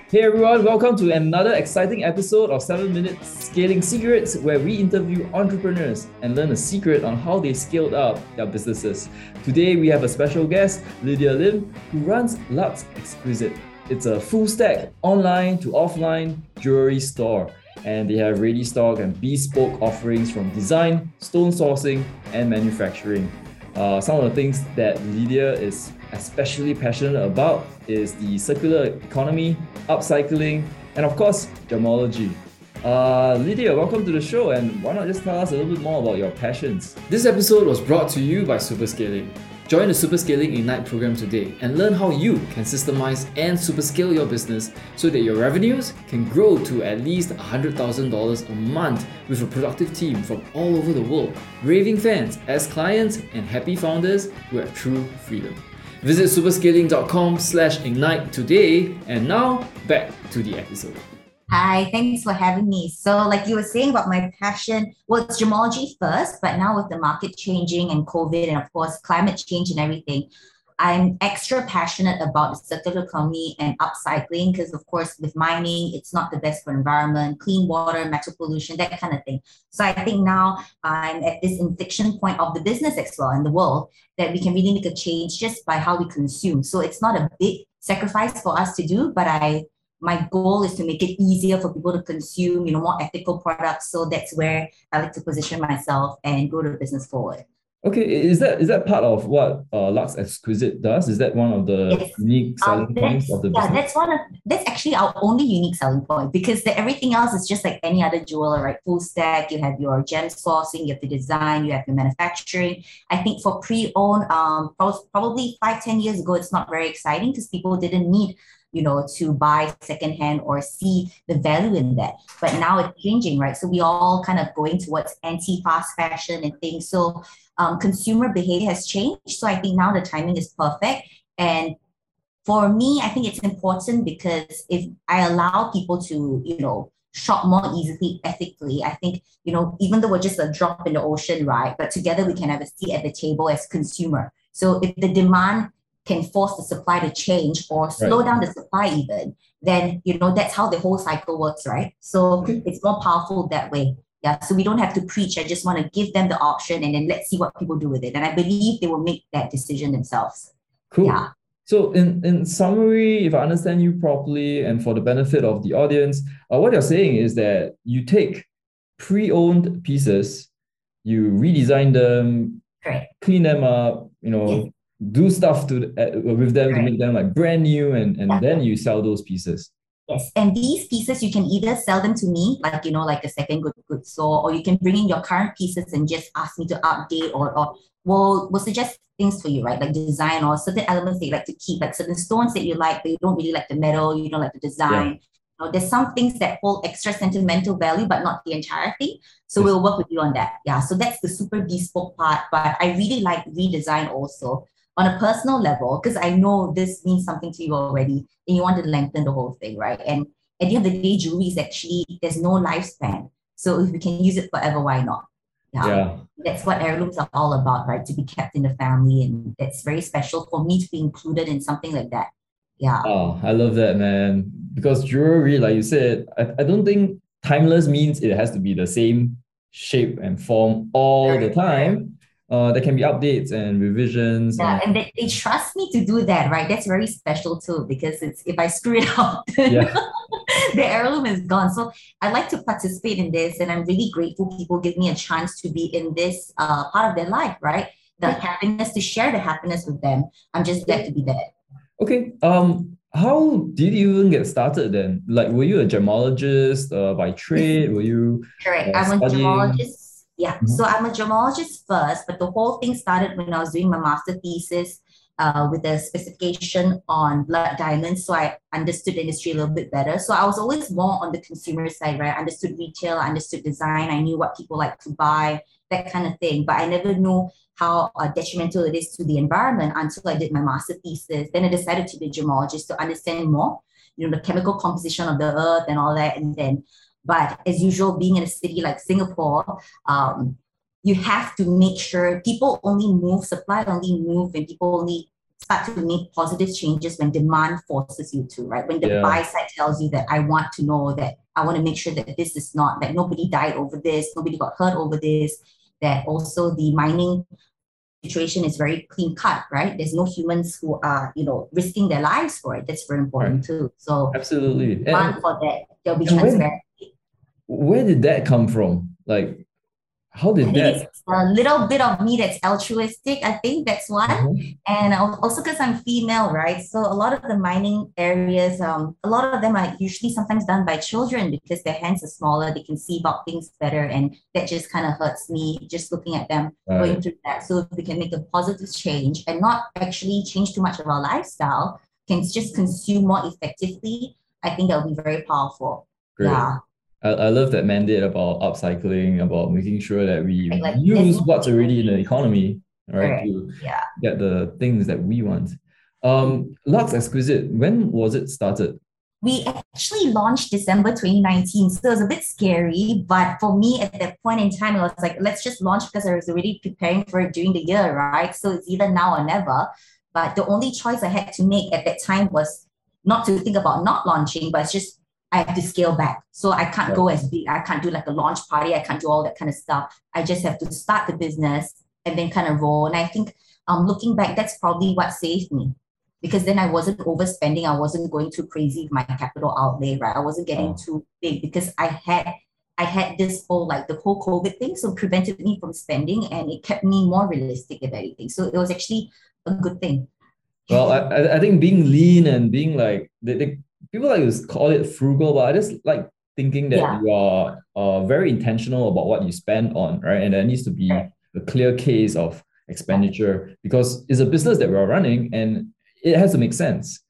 Hey everyone, welcome to another exciting episode of 7 Minute Scaling Secrets, where we interview entrepreneurs and learn a secret on how they scaled up their businesses. Today we have a special guest, Lydia Lim, who runs Lux Exquisite. It's a full stack online to offline jewelry store, and they have ready stock and bespoke offerings from design, stone sourcing, and manufacturing. Some of the things that Lydia is especially passionate about is the circular economy, upcycling, and of course, gemology. Lydia, welcome to the show, and why not just tell us a little bit more about your passions? This episode was brought to you by Superscaling. Join the Superscaling Ignite program today and learn how you can systemize and superscale your business so that your revenues can grow to at least $100,000 a month with a productive team from all over the world, raving fans as clients, and happy founders who have true freedom. Visit superscaling.com/ignite today, and now back to the episode. Hi, thanks for having me. So like you were saying about my passion, well, it's gemology first, but now with the market changing and COVID and of course climate change and everything, I'm extra passionate about the circular economy and upcycling because of course with mining, it's not the best for environment, clean water, metal pollution, that kind of thing. So I think now I'm at this inflection point of the business as well in the world that we can really make a change just by how we consume. So it's not a big sacrifice for us to do, but my goal is to make it easier for people to consume, more ethical products. So that's where I like to position myself and grow the business forward. Okay, is that part of what Lux Exquisite does? Is that one of the unique selling points of the business? That's actually our only unique selling point because everything else is just like any other jeweler, right? Full stack, you have your gem sourcing, you have the design, you have your manufacturing. I think for pre-owned, probably 5-10 years ago, it's not very exciting because people didn't need to buy secondhand or see the value in that. But now it's changing, right? So we all kind of going towards anti-fast fashion and things. So consumer behavior has changed. So I think now the timing is perfect. And for me, I think it's important because if I allow people to, shop more easily, ethically, I think, even though we're just a drop in the ocean, right? But together we can have a seat at the table as consumer. So if the demand can force the supply to change or slow down the supply even, then, that's how the whole cycle works, right? So it's more powerful that way. Yeah, so we don't have to preach. I just want to give them the option and then let's see what people do with it. And I believe they will make that decision themselves. Cool. Yeah. So in summary, if I understand you properly and for the benefit of the audience, what you're saying is that you take pre-owned pieces, you redesign them, clean them up, do stuff with them to make them like brand new and then you sell those pieces. Yes, and these pieces you can either sell them to me, like like a second good store, or you can bring in your current pieces and just ask me to update or we'll suggest things for you, right? Like design or certain elements that you like to keep, like certain stones that you like, but you don't really like the metal, you don't like the design. Yeah. There's some things that hold extra sentimental value, but not the entire thing. So we'll work with you on that. Yeah, so that's the super bespoke part, but I really like redesign also on a personal level, because I know this means something to you already and you want to lengthen the whole thing, right? And at the end of the day, jewelry is actually, there's no lifespan. So if we can use it forever, why not? Yeah. That's what heirlooms are all about, right? To be kept in the family. And it's very special for me to be included in something like that. Yeah. Oh, I love that, man. Because jewelry, like you said, I don't think timeless means it has to be the same shape and form all the time. There can be updates and revisions. Yeah, and they trust me to do that, right? That's very special too, because if I screw it up, then the heirloom is gone. So I like to participate in this, and I'm really grateful people give me a chance to be in this part of their life, right? The happiness, to share the happiness with them. I'm just glad to be there. Okay. How did you even get started then? Like, were you a gemologist by trade? Were you correct? I'm a gemologist. Yeah, so I'm a gemologist first, but the whole thing started when I was doing my master thesis with a specification on blood diamonds. So I understood the industry a little bit better. So I was always more on the consumer side, right? I understood retail, I understood design, I knew what people like to buy, that kind of thing. But I never knew how detrimental it is to the environment until I did my master thesis. Then I decided to be a gemologist to understand more, the chemical composition of the earth and all that. But as usual, being in a city like Singapore, you have to make sure people only move, supply only move, and people only start to make positive changes when demand forces you to, right? When the buy side tells you that I want to know that I want to make sure that this is not, that nobody died over this, nobody got hurt over this, that also the mining situation is very clean cut, right? There's no humans who are, risking their lives for it. That's very important too. So absolutely. And for that, there'll be transparency. Where did that come from? Like, how did that? It's a little bit of me that's altruistic. I think that's one. And also because I'm female, right? So a lot of the mining areas, a lot of them are usually sometimes done by children because their hands are smaller, they can see about things better. And that just kind of hurts me just looking at them going through that. So if we can make a positive change and not actually change too much of our lifestyle, can just consume more effectively, I think that will be very powerful. Great. Yeah. I love that mandate about upcycling, about making sure that we use what's already in the economy, right, to get the things that we want. Lux Exquisite, when was it started? We actually launched December 2019, so it was a bit scary. But for me, at that point in time, I was like, let's just launch because I was already preparing for it during the year, right? So it's either now or never. But the only choice I had to make at that time was not to think about not launching, but it's just I have to scale back. So I can't go as big. I can't do like a launch party. I can't do all that kind of stuff. I just have to start the business and then kind of roll. And I think looking back, that's probably what saved me, because then I wasn't overspending. I wasn't going too crazy with my capital outlay, right? I wasn't getting too big because I had this whole, like the whole COVID thing. So it prevented me from spending and it kept me more realistic if anything. So it was actually a good thing. Well, I think being lean and being like, people like to call it frugal, but I just like thinking that you are very intentional about what you spend on, right? And there needs to be a clear case of expenditure because it's a business that we're running and it has to make sense.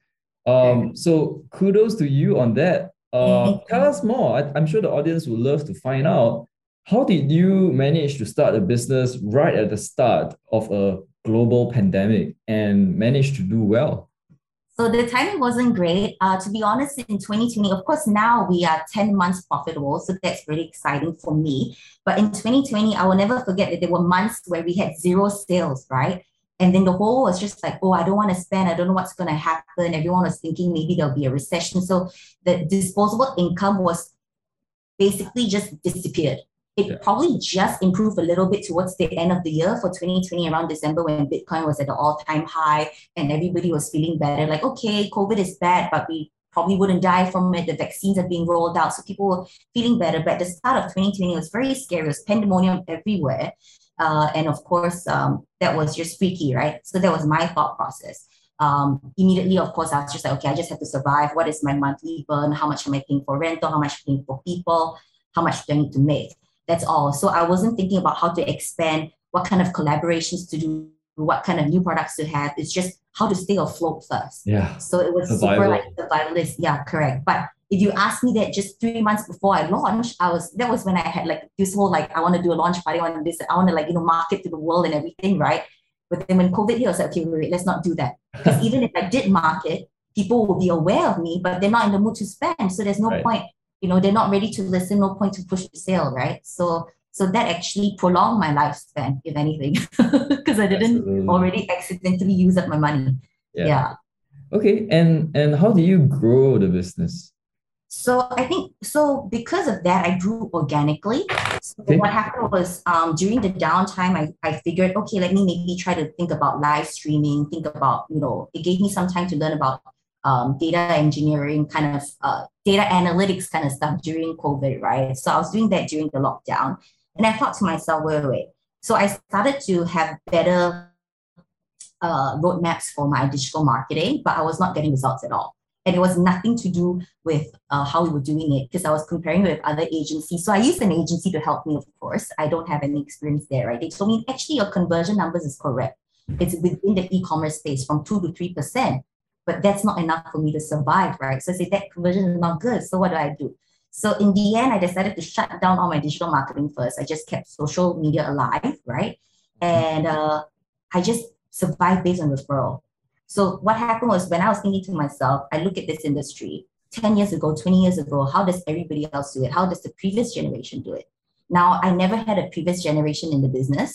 So kudos to you on that. Tell us more. I'm sure the audience would love to find out, how did you manage to start a business right at the start of a global pandemic and manage to do well? So the timing wasn't great. To be honest, in 2020, of course, now we are 10 months profitable. So that's really exciting for me. But in 2020, I will never forget that there were months where we had 0 sales, right? And then the whole was just like, oh, I don't want to spend. I don't know what's going to happen. Everyone was thinking maybe there'll be a recession. So the disposable income was basically just disappeared. It probably just improved a little bit towards the end of the year for 2020, around December, when Bitcoin was at an all-time high and everybody was feeling better. Like, okay, COVID is bad, but we probably wouldn't die from it. The vaccines are being rolled out. So people were feeling better. But at the start of 2020, it was very scary. It was pandemonium everywhere. And of course, that was just freaky, right? So that was my thought process. Immediately, of course, I was just like, okay, I just have to survive. What is my monthly burn? How much am I paying for rental? How much am I paying for people? How much do I need to make? That's all. So I wasn't thinking about how to expand, what kind of collaborations to do, what kind of new products to have. It's just how to stay afloat first. Yeah. So it was super like survivalist. Yeah, correct. But if you ask me that just 3 months before I launched, that was when I had like this whole, like, I want to do a launch party, I want to like, market to the world and everything, right? But then when COVID hit, I was like, okay, wait, let's not do that. Because even if I did market, people will be aware of me, but they're not in the mood to spend. So there's no point. They're not ready to listen, no point to push the sale, right? So that actually prolonged my lifespan, if anything, because I didn't already accidentally use up my money. Yeah. Okay, and how do you grow the business? So I think, because of that, I grew organically. So what happened was during the downtime, I figured, okay, let me maybe try to think about live streaming, think about, it gave me some time to learn about data engineering, kind of data analytics kind of stuff during COVID, right? So I was doing that during the lockdown. And I thought to myself, wait. So I started to have better roadmaps for my digital marketing, but I was not getting results at all. And it was nothing to do with how we were doing it, because I was comparing with other agencies. So I used an agency to help me, of course. I don't have any experience there, right? They told me, actually, your conversion numbers is correct. It's within the e-commerce space from 2 to 3%. But that's not enough for me to survive, right? So I said, that conversion is not good. So what do? So in the end, I decided to shut down all my digital marketing first. I just kept social media alive, right? And I just survived based on referral. So what happened was, when I was thinking to myself, I look at this industry 10 years ago, 20 years ago, how does everybody else do it? How does the previous generation do it? Now, I never had a previous generation in the business.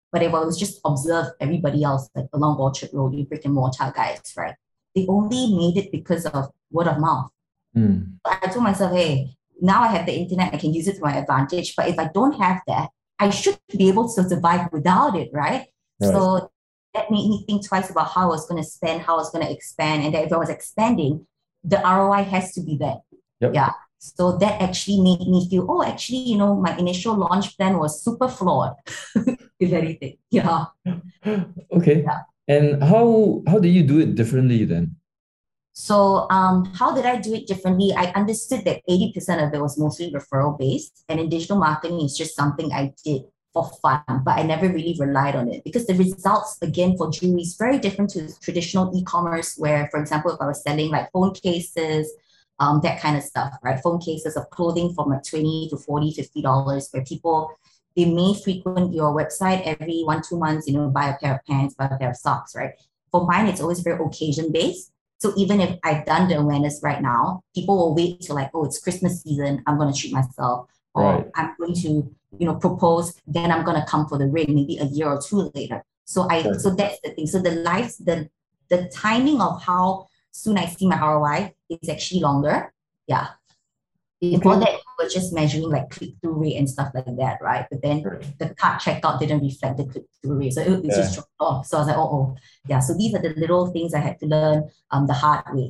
But if I was just observe everybody else, like along Orchard Road, you brick and mortar guys, right? They only made it because of word of mouth. I told myself, hey, now I have the internet, I can use it to my advantage. But if I don't have that, I should be able to survive without it, right? So that made me think twice about how I was going to spend, how I was going to expand. And that if I was expanding, the ROI has to be there. Yeah. So that actually made me feel, oh, actually, you know, my initial launch plan was super flawed, if anything. Yeah. Okay. Yeah. And how do you do it differently then? So how did I do it differently? I understood that 80% of it was mostly referral based, and in digital marketing, it's just something I did for fun, but I never really relied on it because the results, again, for jewelry is very different to traditional e-commerce where, for example, if I was selling like phone cases, that kind of stuff, right? Phone cases of clothing from like $20 to $40, $50, where people, they may frequent your website every 1-2 months, you know, buy a pair of pants, buy a pair of socks, right? For mine, it's always very occasion based. So even if I've done the awareness right now, people will wait till like, oh, it's Christmas season, I'm going to treat myself. Or I'm going to, you know, propose, then I'm going to come for the ring maybe a year or two later. So so that's the thing. So the timing of how soon I see my ROI is actually longer. Yeah. Before that, we were just measuring like click-through rate and stuff like that, right? But then the cart checkout didn't reflect the click-through rate. So it just dropped off. So I was like, oh. Yeah. So these are the little things I had to learn the hard way.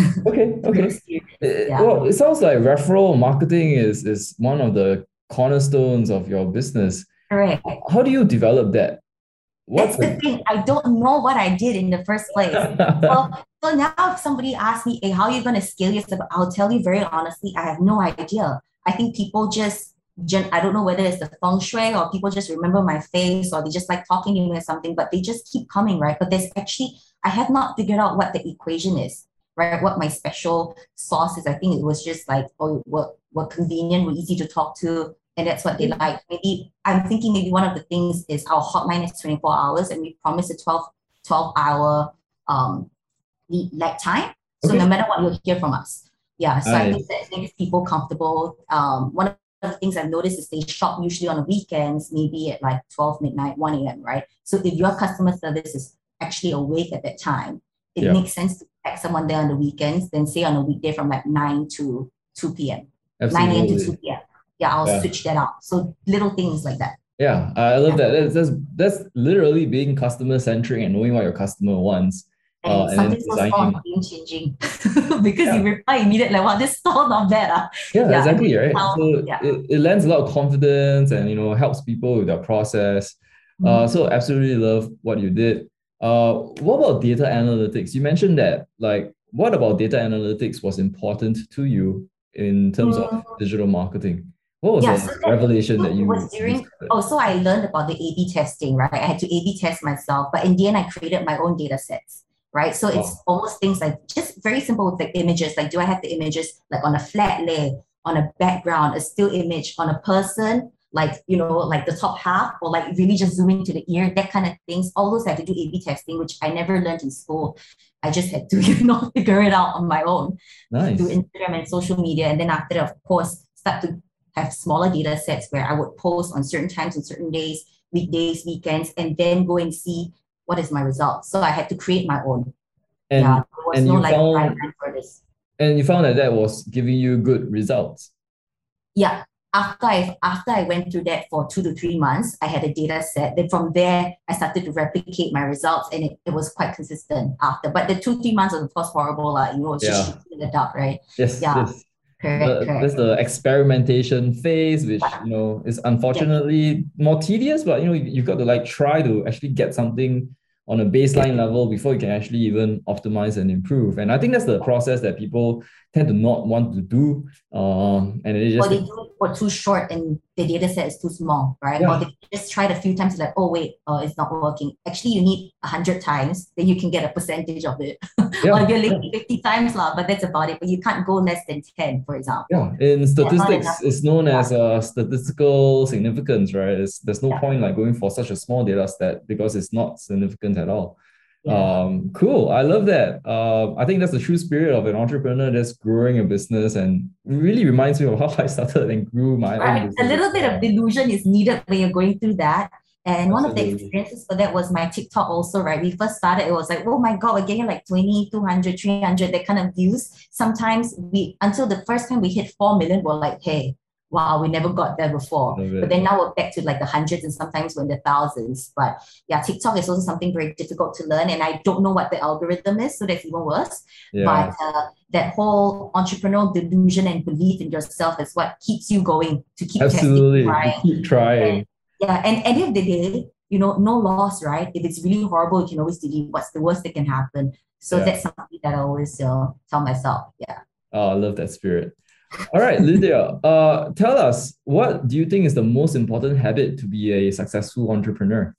Okay. Well, it sounds like referral marketing is one of the cornerstones of your business. Correct. How do you develop that? That's the thing. I don't know what I did in the first place. So now if somebody asks me, hey, how are you going to scale yourself? I'll tell you very honestly, I have no idea. I think people just, I don't know whether it's the feng shui or people just remember my face or they just like talking to me or something, but they just keep coming, right? But there's actually, I have not figured out what the equation is, right? What my special sauce is. I think it was just like, oh, we're convenient, we're easy to talk to. And that's what they like. Maybe I'm thinking maybe one of the things is our hotline is 24 hours and we promise a 12-hour lead lag time. So no matter what, you'll hear from us. Yeah. So I think that makes people comfortable. One of the things I've noticed is they shop usually on the weekends, maybe at like 12 midnight, 1 a.m., right? So if your customer service is actually awake at that time, it makes sense to pack someone there on the weekends than say on a weekday from like 9 to 2 p.m. Absolutely. 9 a.m. to 2 p.m. Yeah, I'll switch that out. So little things like that. Yeah, I love that. That's literally being customer centric and knowing what your customer wants. And something so small game changing because you reply immediately like, wow, this store not bad. Exactly, right? So it lends a lot of confidence and helps people with their process. So absolutely love what you did. What about data analytics? You mentioned that, like, what about data analytics was important to you in terms of digital marketing? What was the revelation that you was during? So I learned about the A/B testing, right? I had to A/B test myself, but in the end, I created my own data sets, right? So it's almost things like just very simple with like images. Like, do I have the images like on a flat lay, on a background, a still image, on a person, like, like the top half, or like really just zooming to the ear, that kind of things. All those I had to do A/B testing, which I never learned in school. I just had to, figure it out on my own. Nice. Do Instagram and social media, and then after that, of course, start to have smaller data sets where I would post on certain times on certain days, weekdays, weekends, and then go and see what is my result. So I had to create my own. And, there was no guideline for this. And you found that was giving you good results. Yeah. After I went through that for 2 to 3 months, I had a data set. Then from there, I started to replicate my results, and it was quite consistent after. But the 2-3 months was of course horrible. It's just shooting in the dark, right? Yes. Yeah. Yes. Correct. There's the experimentation phase, which is unfortunately more tedious, but you've got to like try to actually get something on a baseline level before you can actually even optimize and improve. And I think that's the process that people tend to not want to do. And they just they do it for too short and the data set is too small, right? Yeah. Or they just tried a few times, like, oh wait, it's not working. Actually, you need 100 times, then you can get a percentage of it. Or you're late 50 times, but that's about it. But you can't go less than 10, for example. Yeah, in statistics, it's known as statistical significance, right? There's no point like going for such a small data set because it's not significant at all. Cool. I love that. I think that's the true spirit of an entrepreneur that's growing a business, and really reminds me of how I started and grew my own business. A little bit of delusion is needed when you're going through that. And one of the Absolutely. experiences for that was my TikTok also, right? We first started, it was like, oh my God, we're getting like 20, 200, 300, that kind of views. Sometimes until the first time we hit 4 million, we're like, hey, wow, we never got there before. Love But it. then now we're back to like the hundreds and sometimes we're in the thousands. But yeah, TikTok is also something very difficult to learn. And I don't know what the algorithm is, so that's even worse. Yeah, But that whole entrepreneurial delusion and belief in yourself is what keeps you going to keep testing, absolutely. You trying. keep trying. Yeah, and at the end of the day, no loss, right? If it's really horrible, you can always delete. What's the worst that can happen? So Yeah. that's something that I always tell myself. Yeah. Oh, I love that spirit. All right, Lydia, tell us, what do you think is the most important habit to be a successful entrepreneur?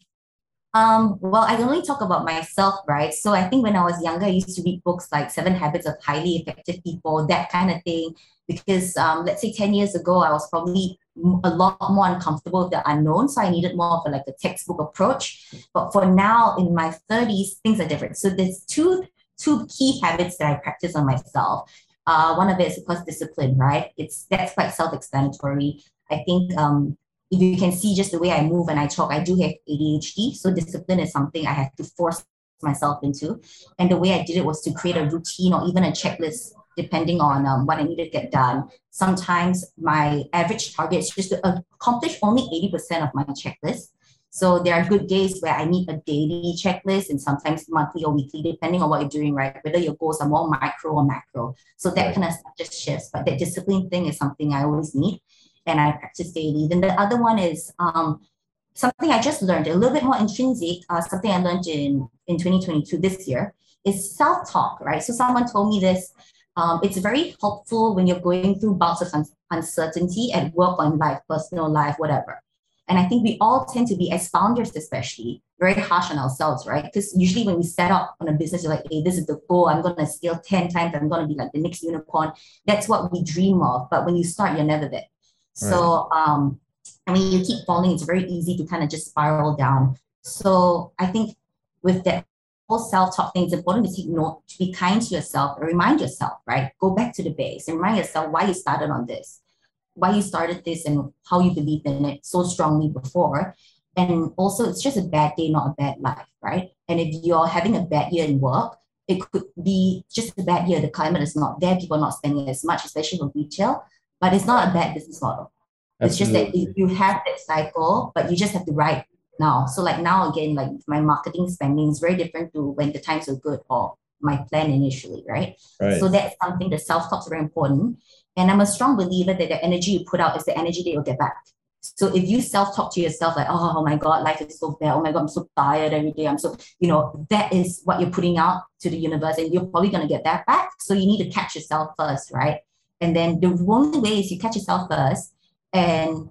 Well, I can only talk about myself, right? So I think when I was younger, I used to read books like Seven Habits of Highly Effective People, that kind of thing. Because let's say 10 years ago, I was probably a lot more uncomfortable with the unknown. So I needed more of like a textbook approach. But for now, in my 30s, things are different. So there's two key habits that I practice on myself. One of it is, of course, discipline, right? That's quite self-explanatory. I think if you can see just the way I move and I talk, I do have ADHD. So discipline is something I have to force myself into. And the way I did it was to create a routine or even a checklist, depending on what I need to get done. Sometimes my average target is just to accomplish only 80% of my checklist. So there are good days where I need a daily checklist and sometimes monthly or weekly, depending on what you're doing, right? Whether your goals are more micro or macro. So that kind of stuff just shifts. But that discipline thing is something I always need and I practice daily. Then the other one is something I just learned, a little bit more intrinsic, something I learned in 2022 this year, is self-talk, right? So someone told me this. It's very helpful when you're going through bouts of uncertainty at work or in life, personal life, whatever. And I think we all tend to be, as founders especially, very harsh on ourselves, right? Because usually when we set up on a business, you're like, hey, this is the goal. I'm going to scale 10 times. I'm going to be like the next unicorn. That's what we dream of. But when you start, you're never there. So, I mean, you keep falling, it's very easy to kind of just spiral down. So I think with that whole self-talk thing, it's important to take note, to be kind to yourself and remind yourself, right? Go back to the base and remind yourself why you started on this, why you started this and how you believed in it so strongly before. And also, it's just a bad day, not a bad life, right? And if you're having a bad year in work, it could be just a bad year. The climate is not there. People are not spending as much, especially for retail. But it's not a bad business model. It's just that you have that cycle, but you just have to ride now. So like now again, like my marketing spending is very different to when the times were good or my plan initially, right? So that's something, the self-talk is very important. And I'm a strong believer that the energy you put out is the energy that you'll get back. So if you self-talk to yourself like, oh my God, life is so bad. Oh my God, I'm so tired every day. I'm so, that is what you're putting out to the universe and you're probably going to get that back. So you need to catch yourself first, right? And then the only way is you catch yourself first and,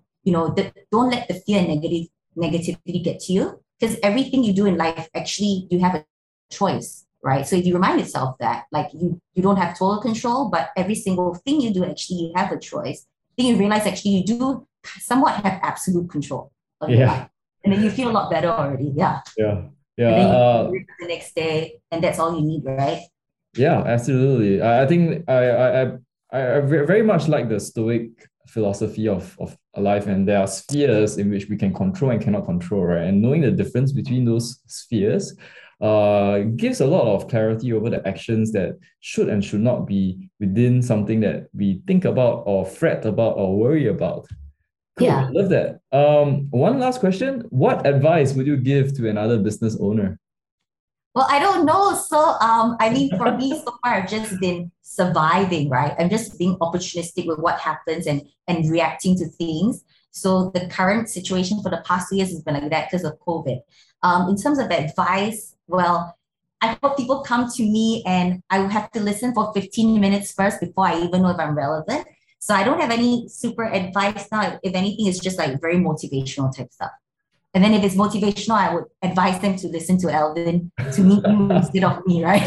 don't let the fear and negativity get to you because everything you do in life, actually, you have a choice, right? So if you remind yourself that, like you don't have total control, but every single thing you do, actually, you have a choice. Then you realize actually you do somewhat have absolute control of your life. And then you feel a lot better already. Yeah. Yeah. And then you the next day and that's all you need, right? Yeah, absolutely. I think I very much like the Stoic philosophy of life, and there are spheres in which we can control and cannot control, right? And knowing the difference between those spheres gives a lot of clarity over the actions that should and should not be within something that we think about or fret about or worry about. Cool, yeah. Love that. One last question. What advice would you give to another business owner? Well, I don't know. So, I mean, for me, so far, I've just been surviving, right? I'm just being opportunistic with what happens and reacting to things. So the current situation for the past 2 years has been like that because of COVID. In terms of advice, well, I hope people come to me and I will have to listen for 15 minutes first before I even know if I'm relevant. So I don't have any super advice now. If anything, it's just like very motivational type stuff. And then if it's motivational, I would advise them to listen to Alvin to meet you instead of me, right?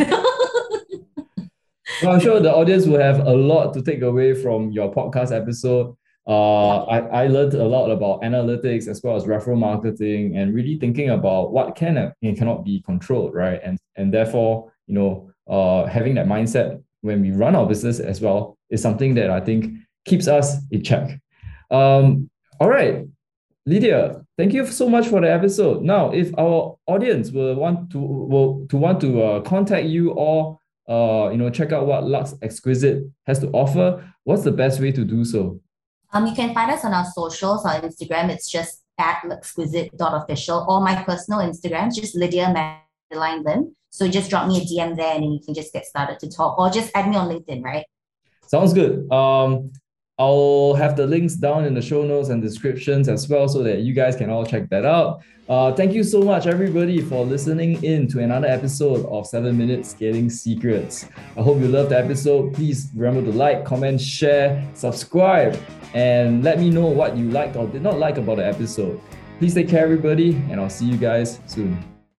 Well, I'm sure the audience will have a lot to take away from your podcast episode. I learned a lot about analytics as well as referral marketing and really thinking about what can and cannot be controlled, right? And therefore, having that mindset when we run our business as well is something that I think keeps us in check. All right, Lydia, Thank you so much for the episode. Now, if our audience will want to contact you or check out what Lux Exquisite has to offer, what's the best way to do so? You can find us on our socials. On Instagram, it's just @luxquisite.official, or my personal Instagram is just Lydia Madeline Lim. So just drop me a DM there and then you can just get started to talk, or just add me on LinkedIn, right? Sounds good. I'll have the links down in the show notes and descriptions as well so that you guys can all check that out. Thank you so much, everybody, for listening in to another episode of 7-Minute Scaling Secrets. I hope you loved the episode. Please remember to like, comment, share, subscribe, and let me know what you liked or did not like about the episode. Please take care, everybody, and I'll see you guys soon.